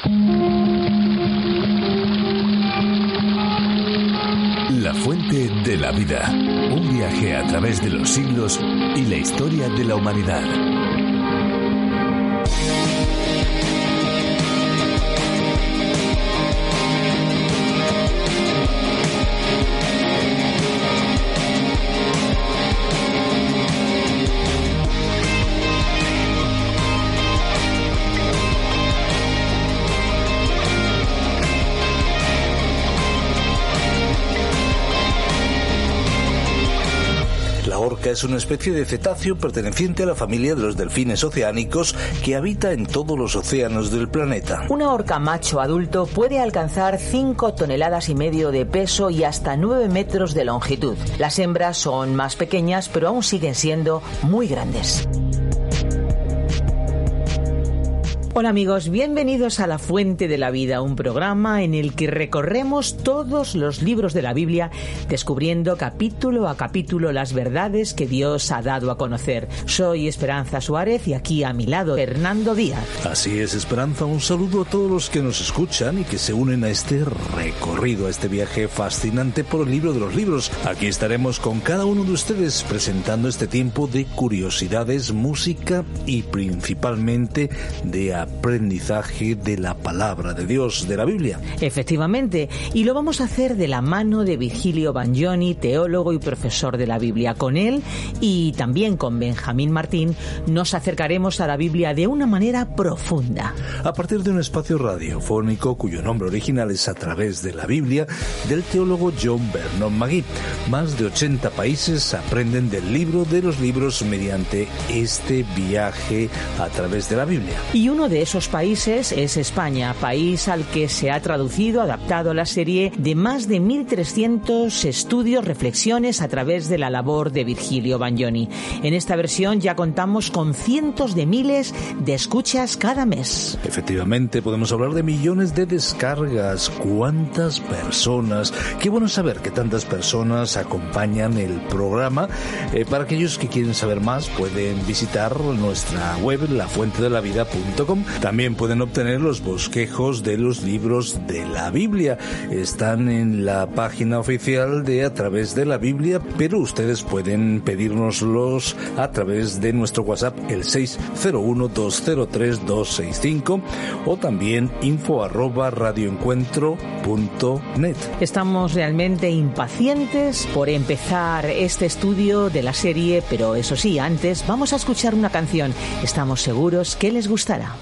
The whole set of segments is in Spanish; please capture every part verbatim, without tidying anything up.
La fuente de la vida. Un viaje a través de los siglos y la historia de la humanidad. Es una especie de cetáceo perteneciente a la familia de los delfines oceánicos que habita en todos los océanos del planeta. Una orca macho adulto puede alcanzar cinco toneladas y medio de peso y hasta nueve metros de longitud. Las hembras son más pequeñas, pero aún siguen siendo muy grandes. Hola amigos, bienvenidos a La Fuente de la Vida, un programa en el que recorremos todos los libros de la Biblia, descubriendo capítulo a capítulo las verdades que Dios ha dado a conocer. Soy Esperanza Suárez y aquí a mi lado Fernando Díaz. Así es, Esperanza, un saludo a todos los que nos escuchan y que se unen a este recorrido, a este viaje fascinante por el libro de los libros. Aquí estaremos con cada uno de ustedes presentando este tiempo de curiosidades, música y principalmente de aprendizaje de la palabra de Dios, de la Biblia. Efectivamente, y lo vamos a hacer de la mano de Virgilio Bagnoni, teólogo y profesor de la Biblia. Con él y también con Benjamín Martín nos acercaremos a la Biblia de una manera profunda. A partir de un espacio radiofónico cuyo nombre original es A través de la Biblia, del teólogo John Vernon Magee. Más de ochenta países aprenden del libro de los libros mediante este viaje a través de la Biblia. Y uno de esos países es España, país al que se ha traducido, adaptado la serie de más de mil trescientos estudios, reflexiones a través de la labor de Virgilio Bagnoni. En esta versión ya contamos con cientos de miles de escuchas cada mes. Efectivamente, podemos hablar de millones de descargas. ¿Cuántas personas? Qué bueno saber que tantas personas acompañan el programa. Eh, para aquellos que quieren saber más, pueden visitar nuestra web, la fuente de la vida punto com. También pueden obtener los bosquejos de los libros de la Biblia. Están en la página oficial de A través de la Biblia, pero ustedes pueden pedírnoslos a través de nuestro WhatsApp, el seis cero uno, dos cero tres, dos seis cinco, o también info arroba radioencuentro punto net. Estamos realmente impacientes por empezar este estudio de la serie, pero eso sí, antes vamos a escuchar una canción. Estamos seguros que les gustará.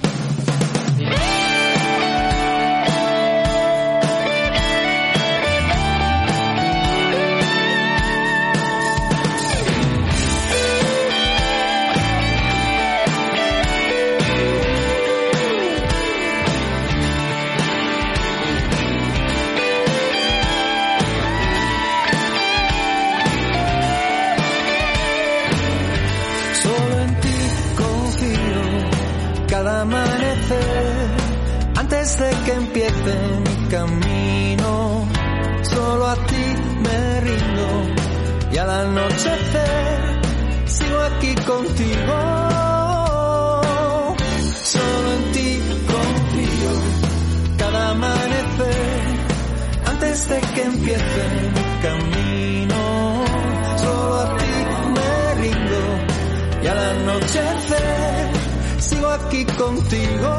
Antes de que empiece mi camino, solo a ti me rindo y al anochecer sigo aquí contigo. Solo en ti confío cada amanecer. Antes de que empiece mi camino, solo a ti me rindo y al anochecer sigo aquí contigo.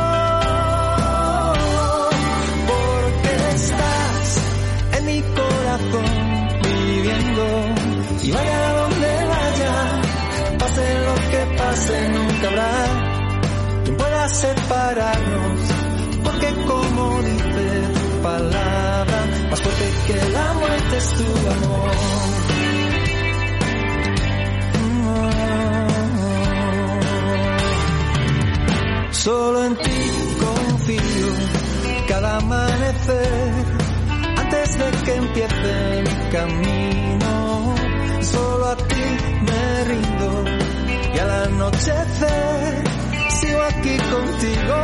Mi corazón viviendo y vaya a donde vaya, pase lo que pase, nunca habrá quien pueda separarnos, porque como dice tu palabra, más fuerte que la muerte es tu amor. Solo en ti confío cada amanecer. Antes de que empiece mi camino, solo a ti me rindo y al anochecer sigo aquí contigo.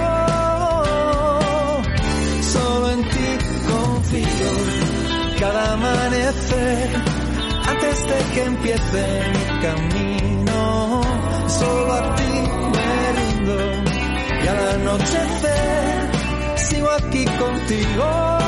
Solo en ti confío cada amanecer. Antes de que empiece mi camino, solo a ti me rindo y al anochecer aquí contigo.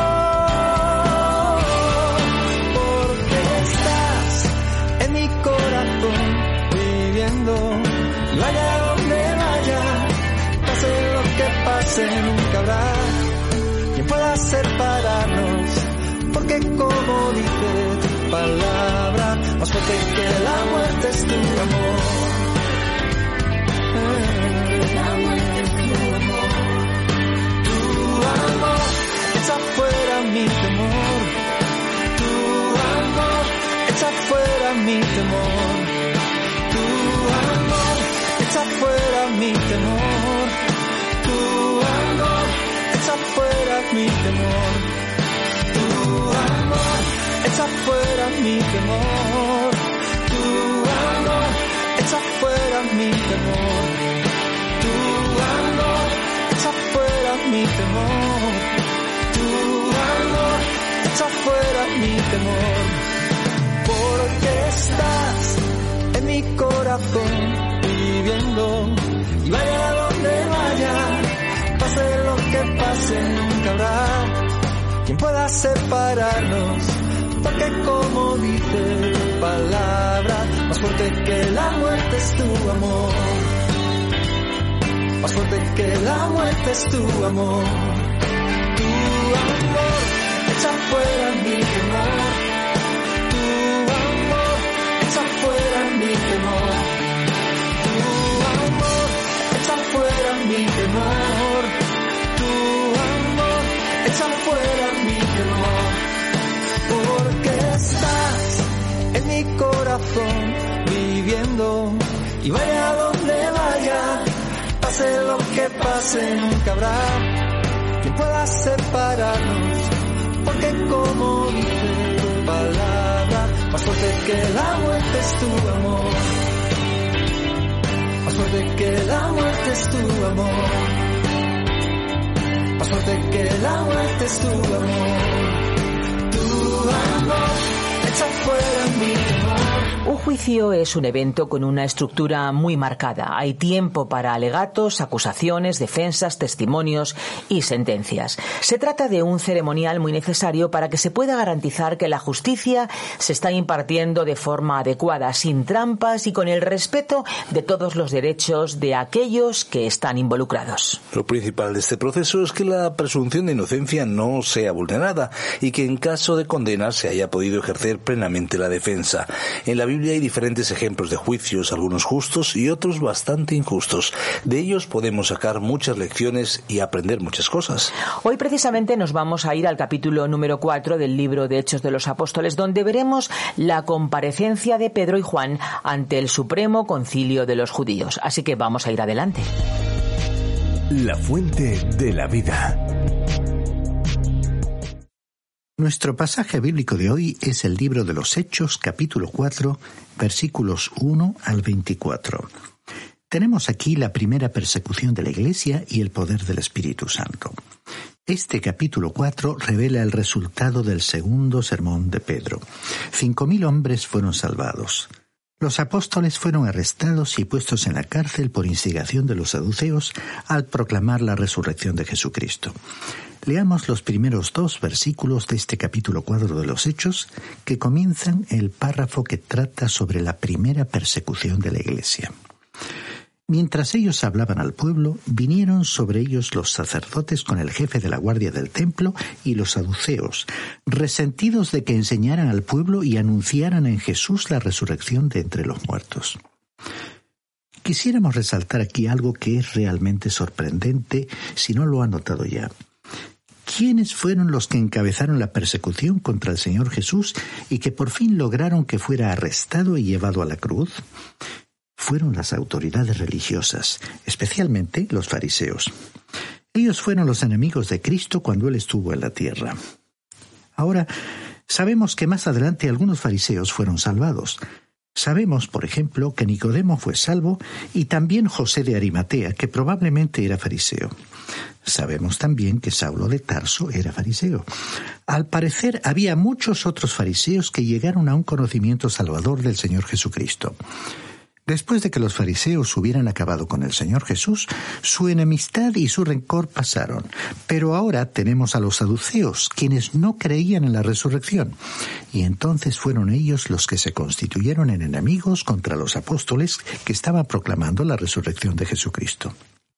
Porque estás en mi corazón viviendo. Y vaya donde vaya, pase lo que pase, nunca habrá quien pueda separarnos. Porque como dice tu palabra, más fuerte que la muerte es tu amor. La muerte es tu amor. Tu amor echa fuera mi temor. Tu amor echa fuera mi temor. Tu amor echa fuera mi temor. Tu amor echa fuera mi temor. Tu amor echa fuera mi temor. Tu amor echa fuera mi temor. Tu amor echa fuera mi temor. Tu amor echa fuera mi temor. Porque estás en mi corazón viviendo. Y vaya donde vaya, pase lo que pase, nunca habrá quien pueda separarnos. Porque como dice tu palabra, más fuerte que la muerte es tu amor. Más fuerte que la muerte es tu amor. Tu amor echa fuera mi temor. Tu amor echa fuera mi temor. Tu amor echa fuera mi temor. Tu amor echa fuera mi temor. Porque estás en mi corazón viviendo. Y vaya donde vaya, pase lo que pase, nunca habrá quien pueda separarnos. Porque como dice tu palabra, más fuerte que la muerte es tu amor. Más fuerte que la muerte es tu amor. Más fuerte que la muerte es tu amor. Tu amor echa fuera mi temor. Un juicio es un evento con una estructura muy marcada. Hay tiempo para alegatos, acusaciones, defensas, testimonios y sentencias. Se trata de un ceremonial muy necesario para que se pueda garantizar que la justicia se está impartiendo de forma adecuada, sin trampas y con el respeto de todos los derechos de aquellos que están involucrados. Lo principal de este proceso es que la presunción de inocencia no sea vulnerada y que en caso de condena se haya podido ejercer plenamente la defensa. En la Biblia hay diferentes ejemplos de juicios, algunos justos y otros bastante injustos. De ellos podemos sacar muchas lecciones y aprender muchas cosas. Hoy precisamente nos vamos a ir al capítulo número cuatro del libro de Hechos de los Apóstoles, donde veremos la comparecencia de Pedro y Juan ante el Supremo Concilio de los Judíos. Así que vamos a ir adelante. La fuente de la vida. Nuestro pasaje bíblico de hoy es el libro de los Hechos, capítulo cuatro, versículos uno al veinticuatro. Tenemos aquí la primera persecución de la Iglesia y el poder del Espíritu Santo. Este capítulo cuatro revela el resultado del segundo sermón de Pedro. Cinco mil hombres fueron salvados. Los apóstoles fueron arrestados y puestos en la cárcel por instigación de los saduceos al proclamar la resurrección de Jesucristo. Leamos los primeros dos versículos de este capítulo cuatro de los Hechos, que comienzan el párrafo que trata sobre la primera persecución de la Iglesia. Mientras ellos hablaban al pueblo, vinieron sobre ellos los sacerdotes con el jefe de la guardia del templo y los saduceos, resentidos de que enseñaran al pueblo y anunciaran en Jesús la resurrección de entre los muertos. Quisiéramos resaltar aquí algo que es realmente sorprendente si no lo han notado ya. ¿Quiénes fueron los que encabezaron la persecución contra el Señor Jesús y que por fin lograron que fuera arrestado y llevado a la cruz? Fueron las autoridades religiosas, especialmente los fariseos. Ellos fueron los enemigos de Cristo cuando Él estuvo en la tierra. Ahora, sabemos que más adelante algunos fariseos fueron salvados. Sabemos, por ejemplo, que Nicodemo fue salvo y también José de Arimatea, que probablemente era fariseo. Sabemos también que Saulo de Tarso era fariseo. Al parecer, había muchos otros fariseos que llegaron a un conocimiento salvador del Señor Jesucristo. Después de que los fariseos hubieran acabado con el Señor Jesús, su enemistad y su rencor pasaron. Pero ahora tenemos a los saduceos, quienes no creían en la resurrección. Y entonces fueron ellos los que se constituyeron en enemigos contra los apóstoles que estaban proclamando la resurrección de Jesucristo.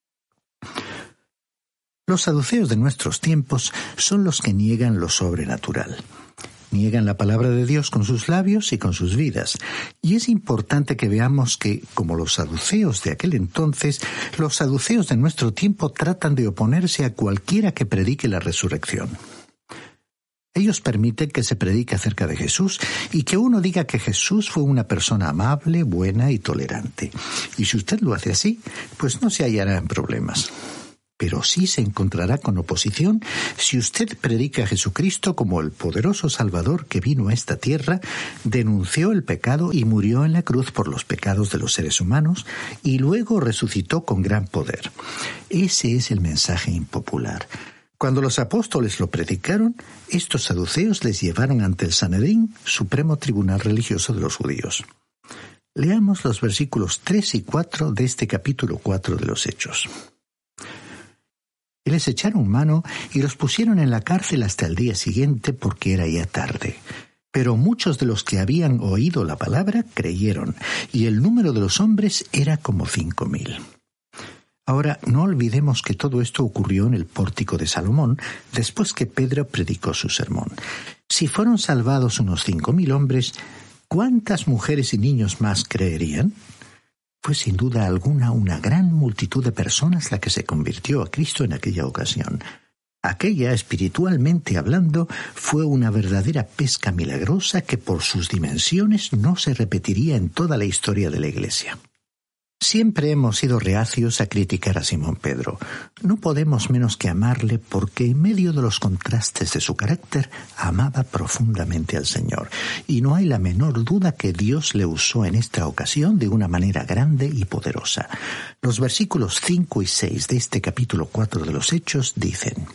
Los saduceos de nuestros tiempos son los que niegan lo sobrenatural. Niegan la palabra de Dios con sus labios y con sus vidas. Y es importante que veamos que, como los saduceos de aquel entonces, los saduceos de nuestro tiempo tratan de oponerse a cualquiera que predique la resurrección. Ellos permiten que se predique acerca de Jesús y que uno diga que Jesús fue una persona amable, buena y tolerante. Y si usted lo hace así, pues no se hallará en problemas. Pero sí se encontrará con oposición si usted predica a Jesucristo como el poderoso Salvador que vino a esta tierra, denunció el pecado y murió en la cruz por los pecados de los seres humanos y luego resucitó con gran poder. Ese es el mensaje impopular. Cuando los apóstoles lo predicaron, estos saduceos les llevaron ante el Sanedrín, supremo tribunal religioso de los judíos. Leamos los versículos tres y cuatro de este capítulo cuatro de los Hechos. Y les echaron mano y los pusieron en la cárcel hasta el día siguiente porque era ya tarde. Pero muchos de los que habían oído la palabra creyeron, y el número de los hombres era como cinco mil. Ahora, no olvidemos que todo esto ocurrió en el pórtico de Salomón, después que Pedro predicó su sermón. Si fueron salvados unos cinco mil hombres, ¿cuántas mujeres y niños más creerían? Fue sin duda alguna una gran multitud de personas la que se convirtió a Cristo en aquella ocasión. Aquella, espiritualmente hablando, fue una verdadera pesca milagrosa que por sus dimensiones no se repetiría en toda la historia de la Iglesia. Siempre hemos sido reacios a criticar a Simón Pedro. No podemos menos que amarle porque en medio de los contrastes de su carácter amaba profundamente al Señor. Y no hay la menor duda que Dios le usó en esta ocasión de una manera grande y poderosa. Los versículos cinco y seis de este capítulo cuatro de los Hechos dicen: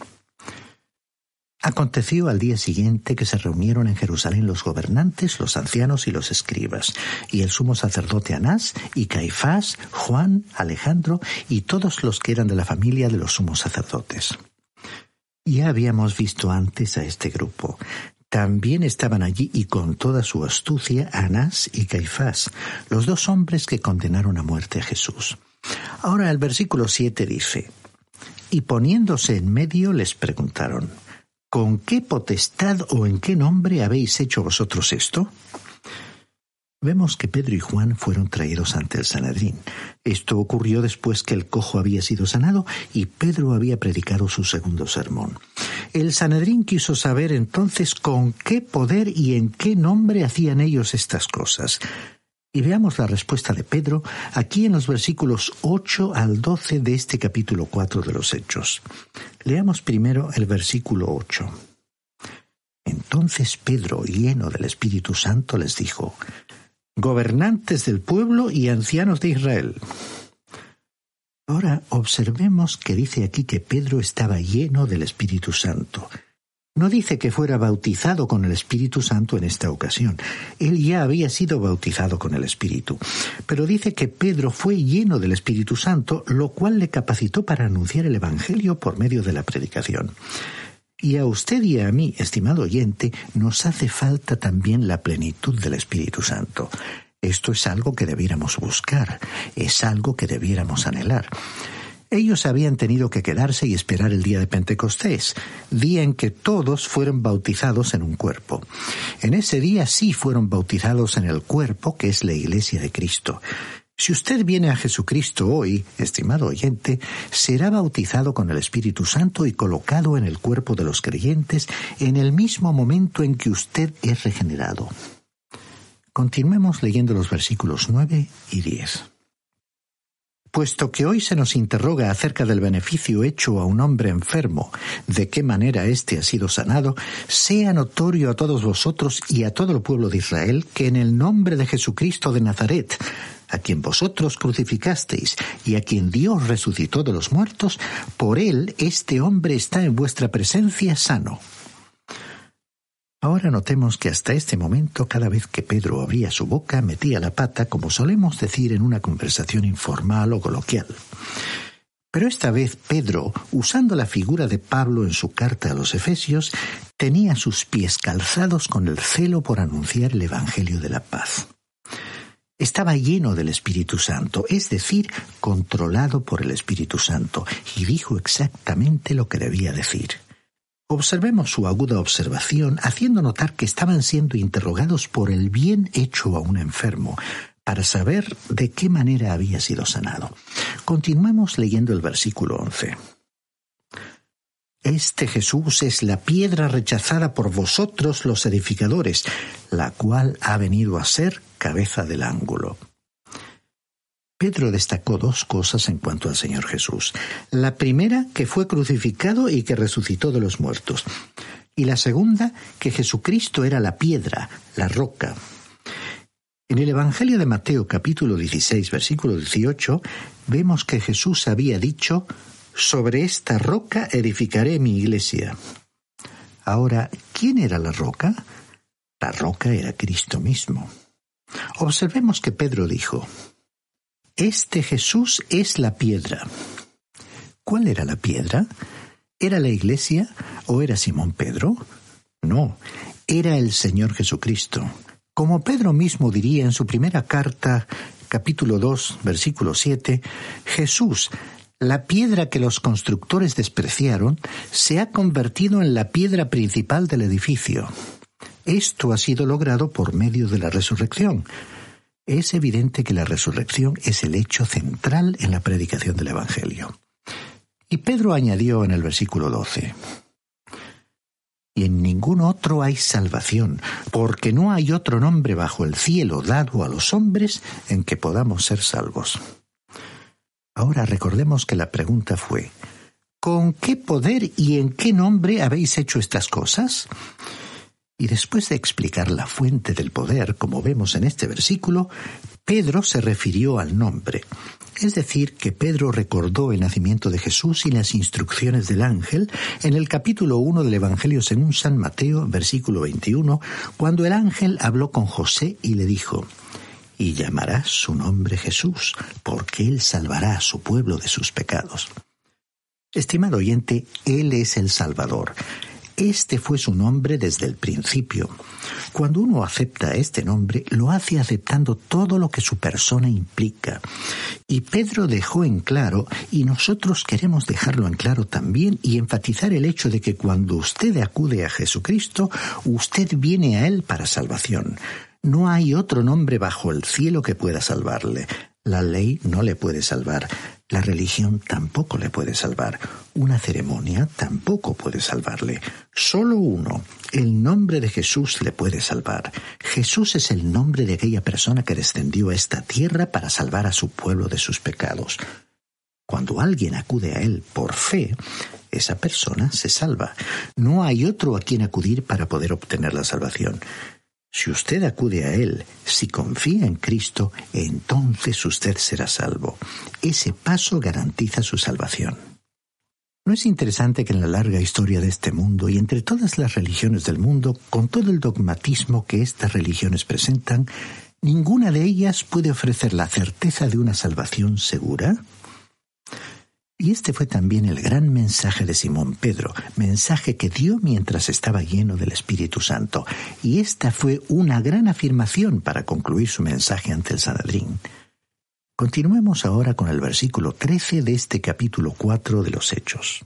Aconteció al día siguiente que se reunieron en Jerusalén los gobernantes, los ancianos y los escribas, y el sumo sacerdote Anás, y Caifás, Juan, Alejandro, y todos los que eran de la familia de los sumos sacerdotes. Ya habíamos visto antes a este grupo. También estaban allí y con toda su astucia Anás y Caifás, los dos hombres que condenaron a muerte a Jesús. Ahora el versículo siete dice: Y poniéndose en medio les preguntaron: ¿Con qué potestad o en qué nombre habéis hecho vosotros esto? Vemos que Pedro y Juan fueron traídos ante el Sanedrín. Esto ocurrió después que el cojo había sido sanado y Pedro había predicado su segundo sermón. El Sanedrín quiso saber entonces con qué poder y en qué nombre hacían ellos estas cosas. Y veamos la respuesta de Pedro aquí en los versículos ocho al doce de este capítulo cuatro de los Hechos. Leamos primero el versículo ocho. Entonces Pedro, lleno del Espíritu Santo, les dijo: Gobernantes del pueblo y ancianos de Israel. Ahora observemos que dice aquí que Pedro estaba lleno del Espíritu Santo. No dice que fuera bautizado con el Espíritu Santo en esta ocasión. Él ya había sido bautizado con el Espíritu. Pero dice que Pedro fue lleno del Espíritu Santo, lo cual le capacitó para anunciar el Evangelio por medio de la predicación. Y a usted y a mí, estimado oyente, nos hace falta también la plenitud del Espíritu Santo. Esto es algo que debiéramos buscar, es algo que debiéramos anhelar. Ellos habían tenido que quedarse y esperar el día de Pentecostés, día en que todos fueron bautizados en un cuerpo. En ese día sí fueron bautizados en el cuerpo, que es la Iglesia de Cristo. Si usted viene a Jesucristo hoy, estimado oyente, será bautizado con el Espíritu Santo y colocado en el cuerpo de los creyentes en el mismo momento en que usted es regenerado. Continuemos leyendo los versículos nueve y diez. Puesto que hoy se nos interroga acerca del beneficio hecho a un hombre enfermo, de qué manera éste ha sido sanado, sea notorio a todos vosotros y a todo el pueblo de Israel que en el nombre de Jesucristo de Nazaret, a quien vosotros crucificasteis y a quien Dios resucitó de los muertos, por él este hombre está en vuestra presencia sano. Ahora notemos que hasta este momento, cada vez que Pedro abría su boca, metía la pata, como solemos decir en una conversación informal o coloquial. Pero esta vez Pedro, usando la figura de Pablo en su carta a los Efesios, tenía sus pies calzados con el celo por anunciar el Evangelio de la paz. Estaba lleno del Espíritu Santo, es decir, controlado por el Espíritu Santo, y dijo exactamente lo que debía decir. Observemos su aguda observación, haciendo notar que estaban siendo interrogados por el bien hecho a un enfermo, para saber de qué manera había sido sanado. Continuemos leyendo el versículo once. Este Jesús es la piedra rechazada por vosotros los edificadores, la cual ha venido a ser cabeza del ángulo. Pedro destacó dos cosas en cuanto al Señor Jesús. La primera, que fue crucificado y que resucitó de los muertos. Y la segunda, que Jesucristo era la piedra, la roca. En el Evangelio de Mateo, capítulo dieciséis, versículo dieciocho, vemos que Jesús había dicho: «Sobre esta roca edificaré mi iglesia». Ahora, ¿quién era la roca? La roca era Cristo mismo. Observemos que Pedro dijo: «Este Jesús es la piedra». ¿Cuál era la piedra? ¿Era la iglesia o era Simón Pedro? No, era el Señor Jesucristo. Como Pedro mismo diría en su primera carta, capítulo dos, versículo siete, Jesús, la piedra que los constructores despreciaron, se ha convertido en la piedra principal del edificio. Esto ha sido logrado por medio de la resurrección. Es evidente que la resurrección es el hecho central en la predicación del Evangelio. Y Pedro añadió en el versículo doce: «Y en ningún otro hay salvación, porque no hay otro nombre bajo el cielo dado a los hombres en que podamos ser salvos». Ahora recordemos que la pregunta fue: ¿con qué poder y en qué nombre habéis hecho estas cosas? Y después de explicar la fuente del poder, como vemos en este versículo, Pedro se refirió al nombre. Es decir, que Pedro recordó el nacimiento de Jesús y las instrucciones del ángel en el capítulo uno del Evangelio según San Mateo, versículo veintiuno, cuando el ángel habló con José y le dijo: «Y llamarás su nombre Jesús, porque él salvará a su pueblo de sus pecados». Estimado oyente, él es el Salvador. Este fue su nombre desde el principio. Cuando uno acepta este nombre, lo hace aceptando todo lo que su persona implica. Y Pedro dejó en claro, y nosotros queremos dejarlo en claro también, y enfatizar el hecho de que cuando usted acude a Jesucristo, usted viene a Él para salvación. No hay otro nombre bajo el cielo que pueda salvarle. La ley no le puede salvar. La religión tampoco le puede salvar. Una ceremonia tampoco puede salvarle. Solo uno, el nombre de Jesús, le puede salvar. Jesús es el nombre de aquella persona que descendió a esta tierra para salvar a su pueblo de sus pecados. Cuando alguien acude a Él por fe, esa persona se salva. No hay otro a quien acudir para poder obtener la salvación. Si usted acude a Él, si confía en Cristo, entonces usted será salvo. Ese paso garantiza su salvación. ¿No es interesante que en la larga historia de este mundo y entre todas las religiones del mundo, con todo el dogmatismo que estas religiones presentan, ninguna de ellas puede ofrecer la certeza de una salvación segura? Y este fue también el gran mensaje de Simón Pedro, mensaje que dio mientras estaba lleno del Espíritu Santo. Y esta fue una gran afirmación para concluir su mensaje ante el Sanedrín. Continuemos ahora con el versículo trece de este capítulo cuatro de los Hechos.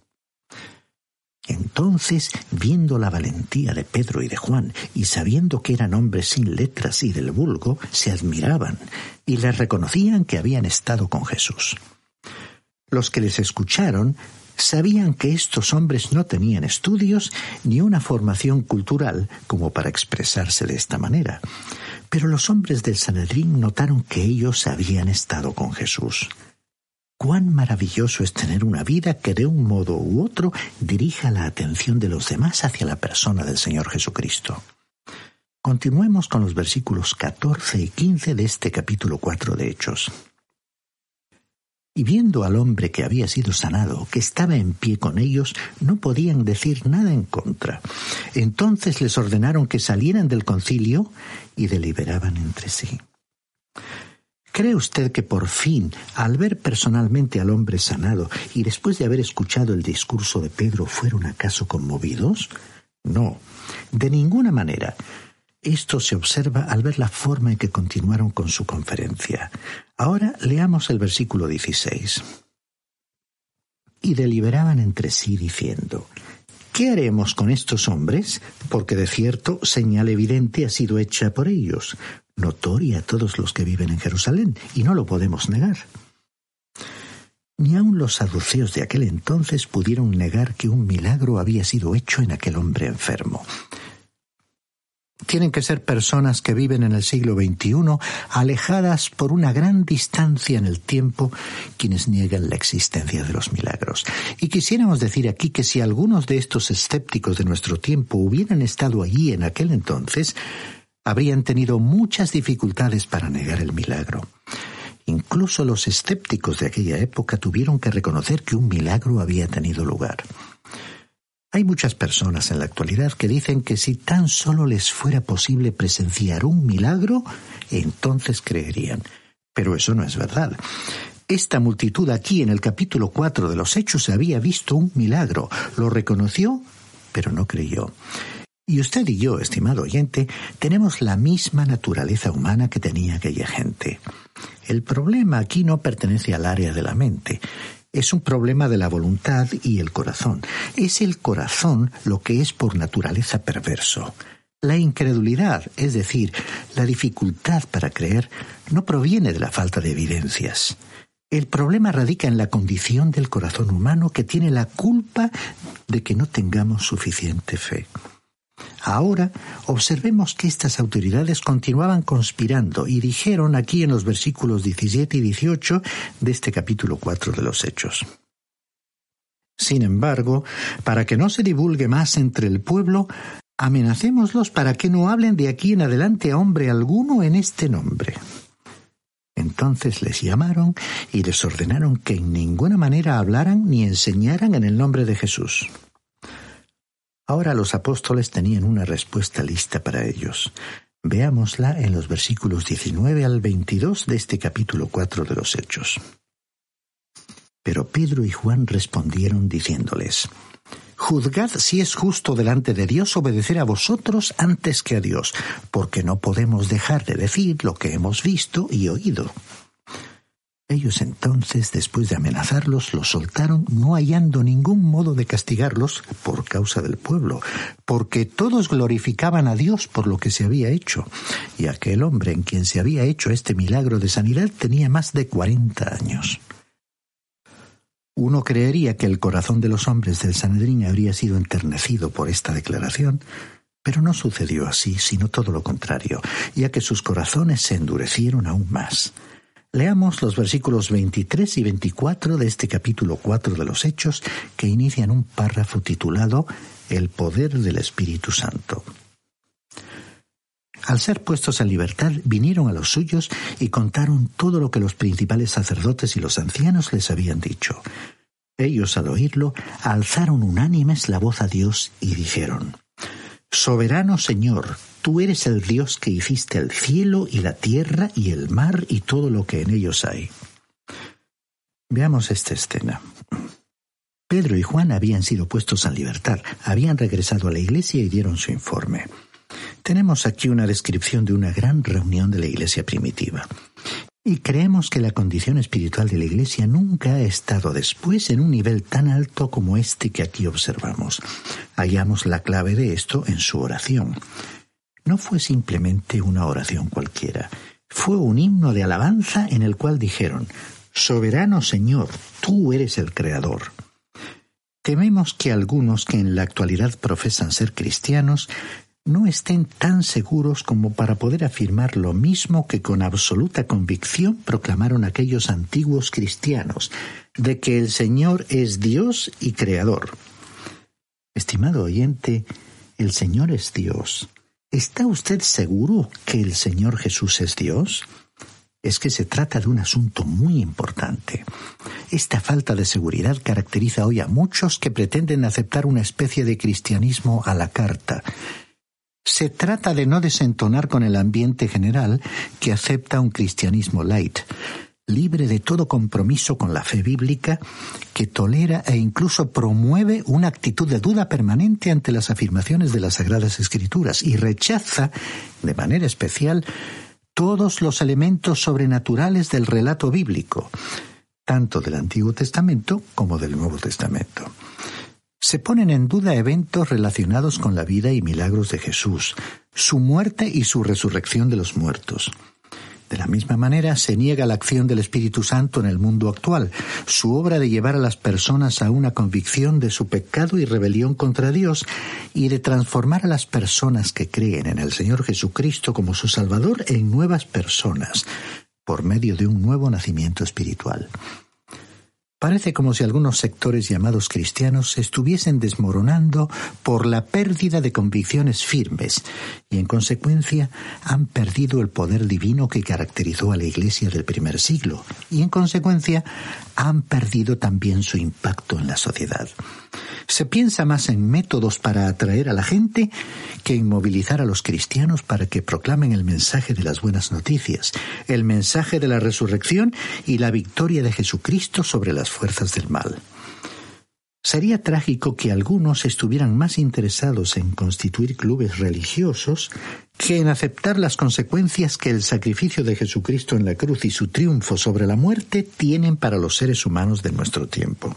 Entonces, viendo la valentía de Pedro y de Juan, y sabiendo que eran hombres sin letras y del vulgo, se admiraban, y les reconocían que habían estado con Jesús. Los que les escucharon sabían que estos hombres no tenían estudios ni una formación cultural como para expresarse de esta manera. Pero los hombres del Sanedrín notaron que ellos habían estado con Jesús. Cuán maravilloso es tener una vida que de un modo u otro dirija la atención de los demás hacia la persona del Señor Jesucristo. Continuemos con los versículos catorce y quince de este capítulo cuatro de Hechos. Y viendo al hombre que había sido sanado, que estaba en pie con ellos, no podían decir nada en contra. Entonces les ordenaron que salieran del concilio y deliberaban entre sí. ¿Cree usted que por fin, al ver personalmente al hombre sanado y después de haber escuchado el discurso de Pedro, fueron acaso conmovidos? No, de ninguna manera. Esto se observa al ver la forma en que continuaron con su conferencia. Ahora leamos el versículo dieciséis. Y deliberaban entre sí diciendo: ¿qué haremos con estos hombres? Porque de cierto señal evidente ha sido hecha por ellos, notoria a todos los que viven en Jerusalén, y no lo podemos negar. Ni aun los saduceos de aquel entonces pudieron negar que un milagro había sido hecho en aquel hombre enfermo. Tienen que ser personas que viven en el siglo veintiuno, alejadas por una gran distancia en el tiempo, quienes niegan la existencia de los milagros. Y quisiéramos decir aquí que si algunos de estos escépticos de nuestro tiempo hubieran estado allí en aquel entonces, habrían tenido muchas dificultades para negar el milagro. Incluso los escépticos de aquella época tuvieron que reconocer que un milagro había tenido lugar. Hay muchas personas en la actualidad que dicen que si tan solo les fuera posible presenciar un milagro, entonces creerían. Pero eso no es verdad. Esta multitud aquí en el capítulo cuatro de los Hechos había visto un milagro, lo reconoció, pero no creyó. Y usted y yo, estimado oyente, tenemos la misma naturaleza humana que tenía aquella gente. El problema aquí no pertenece al área de la mente. Es un problema de la voluntad y el corazón. Es el corazón lo que es por naturaleza perverso. La incredulidad, es decir, la dificultad para creer, no proviene de la falta de evidencias. El problema radica en la condición del corazón humano que tiene la culpa de que no tengamos suficiente fe. Ahora, observemos que estas autoridades continuaban conspirando y dijeron aquí en los versículos diecisiete y dieciocho de este capítulo cuatro de los Hechos: sin embargo, para que no se divulgue más entre el pueblo, amenacémoslos para que no hablen de aquí en adelante a hombre alguno en este nombre. Entonces les llamaron y les ordenaron que en ninguna manera hablaran ni enseñaran en el nombre de Jesús. Ahora los apóstoles tenían una respuesta lista para ellos. Veámosla en los versículos diecinueve al veintidós de este capítulo cuatro de los Hechos. Pero Pedro y Juan respondieron diciéndoles: juzgad si es justo delante de Dios obedecer a vosotros antes que a Dios, porque no podemos dejar de decir lo que hemos visto y oído. Ellos entonces, después de amenazarlos, los soltaron, no hallando ningún modo de castigarlos por causa del pueblo, porque todos glorificaban a Dios por lo que se había hecho, y aquel hombre en quien se había hecho este milagro de sanidad tenía más de cuarenta años. Uno creería que el corazón de los hombres del Sanedrín habría sido enternecido por esta declaración, pero no sucedió así, sino todo lo contrario, ya que sus corazones se endurecieron aún más. Leamos los versículos veintitrés y veinticuatro de este capítulo cuatro de los Hechos, que inician un párrafo titulado El poder del Espíritu Santo. Al ser puestos en libertad, vinieron a los suyos y contaron todo lo que los principales sacerdotes y los ancianos les habían dicho. Ellos, al oírlo, alzaron unánimes la voz a Dios y dijeron: Soberano Señor, tú eres el Dios que hiciste el cielo y la tierra y el mar y todo lo que en ellos hay. Veamos esta escena. Pedro y Juan habían sido puestos en libertad, habían regresado a la iglesia y dieron su informe. Tenemos aquí una descripción de una gran reunión de la iglesia primitiva. Y creemos que la condición espiritual de la iglesia nunca ha estado después en un nivel tan alto como este que aquí observamos. Hallamos la clave de esto en su oración. No fue simplemente una oración cualquiera. Fue un himno de alabanza en el cual dijeron: Soberano Señor, tú eres el Creador. Tememos que algunos que en la actualidad profesan ser cristianos no estén tan seguros como para poder afirmar lo mismo que con absoluta convicción proclamaron aquellos antiguos cristianos, de que el Señor es Dios y Creador. Estimado oyente, el Señor es Dios. ¿Está usted seguro que el Señor Jesús es Dios? es que se trata de un asunto muy importante. Esta falta de seguridad caracteriza hoy a muchos que pretenden aceptar una especie de cristianismo a la carta. Se trata de no desentonar con el ambiente general que acepta un cristianismo light, libre de todo compromiso con la fe bíblica, que tolera e incluso promueve una actitud de duda permanente ante las afirmaciones de las Sagradas Escrituras y rechaza, de manera especial, todos los elementos sobrenaturales del relato bíblico, tanto del Antiguo Testamento como del Nuevo Testamento. Se ponen en duda eventos relacionados con la vida y milagros de Jesús, su muerte y su resurrección de los muertos. De la misma manera, se niega la acción del Espíritu Santo en el mundo actual, su obra de llevar a las personas a una convicción de su pecado y rebelión contra Dios y de transformar a las personas que creen en el Señor Jesucristo como su Salvador en nuevas personas, por medio de un nuevo nacimiento espiritual. Parece como si algunos sectores llamados cristianos se estuviesen desmoronando por la pérdida de convicciones firmes y, en consecuencia, han perdido el poder divino que caracterizó a la Iglesia del primer siglo y, en consecuencia, han perdido también su impacto en la sociedad. Se piensa más en métodos para atraer a la gente que en movilizar a los cristianos para que proclamen el mensaje de las buenas noticias, el mensaje de la resurrección y la victoria de Jesucristo sobre las fuerzas del mal. Sería trágico que algunos estuvieran más interesados en constituir clubes religiosos que en aceptar las consecuencias que el sacrificio de Jesucristo en la cruz y su triunfo sobre la muerte tienen para los seres humanos de nuestro tiempo.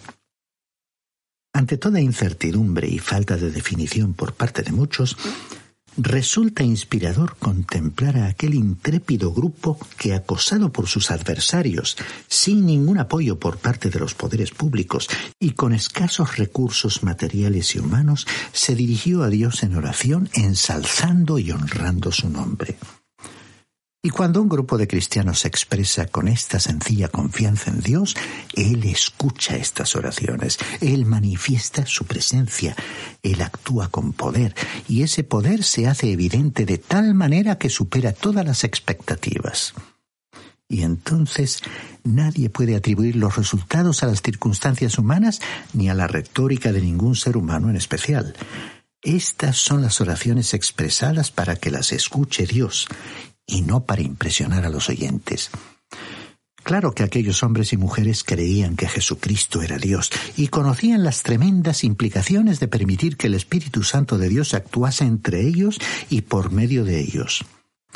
Ante toda incertidumbre y falta de definición por parte de muchos, resulta inspirador contemplar a aquel intrépido grupo que, acosado por sus adversarios, sin ningún apoyo por parte de los poderes públicos y con escasos recursos materiales y humanos, se dirigió a Dios en oración, ensalzando y honrando su nombre. Y cuando un grupo de cristianos se expresa con esta sencilla confianza en Dios, Él escucha estas oraciones, Él manifiesta su presencia, Él actúa con poder, y ese poder se hace evidente de tal manera que supera todas las expectativas. Y entonces nadie puede atribuir los resultados a las circunstancias humanas ni a la retórica de ningún ser humano en especial. Estas son las oraciones expresadas para que las escuche Dios, y no para impresionar a los oyentes. Claro que aquellos hombres y mujeres creían que Jesucristo era Dios y conocían las tremendas implicaciones de permitir que el Espíritu Santo de Dios actuase entre ellos y por medio de ellos.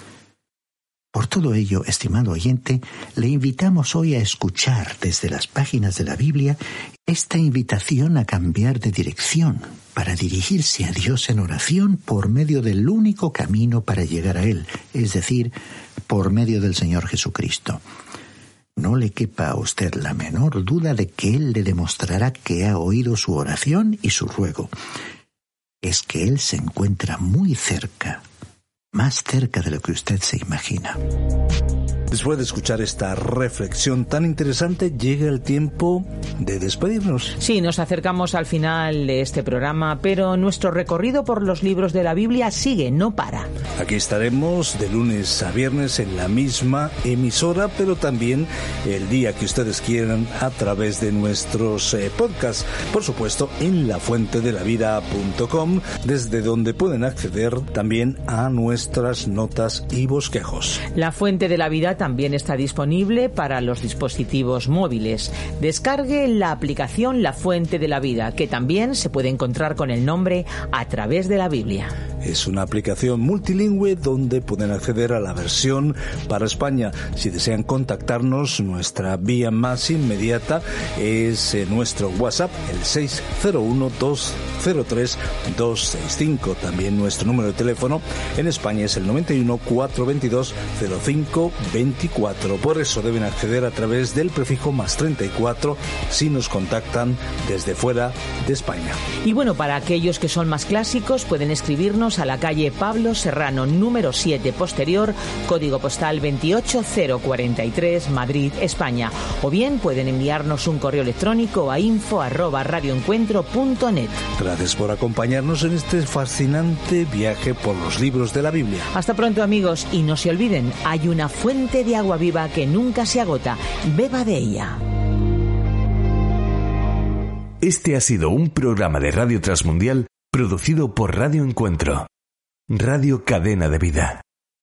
Por todo ello, estimado oyente, le invitamos hoy a escuchar desde las páginas de la Biblia esta invitación a cambiar de dirección para dirigirse a Dios en oración por medio del único camino para llegar a Él, es decir, por medio del Señor Jesucristo. No le quepa a usted la menor duda de que Él le demostrará que ha oído su oración y su ruego. Es que Él se encuentra muy cerca, más cerca de lo que usted se imagina. Después de escuchar esta reflexión tan interesante, llega el tiempo de despedirnos. Sí, nos acercamos al final de este programa, pero nuestro recorrido por los libros de la Biblia sigue, no para. Aquí estaremos de lunes a viernes en la misma emisora, pero también el día que ustedes quieran a través de nuestros eh, podcasts. Por supuesto, en la fuente de la vida punto com, desde donde pueden acceder también a nuestras notas y bosquejos. La Fuente de la Vida también está disponible para los dispositivos móviles. Descargue la aplicación La Fuente de la Vida, que también se puede encontrar con el nombre A Través de la Biblia. Es una aplicación multilingüe donde pueden acceder a la versión para España. Si desean contactarnos, nuestra vía más inmediata es nuestro WhatsApp, el seis cero uno, dos cero tres, dos seis cinco. También nuestro número de teléfono en España es el noventa y uno, cuatrocientos veintidós, cero cinco veinticuatro. Por eso deben acceder a través del prefijo más treinta y cuatro si nos contactan desde fuera de España. Y bueno, para aquellos que son más clásicos, pueden escribirnos enviarnos a la calle Pablo Serrano, número siete posterior, código postal veintiocho cero cuarenta y tres, Madrid, España. O bien pueden enviarnos un correo electrónico a info arroba radioencuentro punto net. Gracias por acompañarnos en este fascinante viaje por los libros de la Biblia. Hasta pronto, amigos, y no se olviden, hay una fuente de agua viva que nunca se agota. Beba de ella. Este ha sido un programa de Radio Transmundial producido por Radio Encuentro, Radio Cadena de Vida.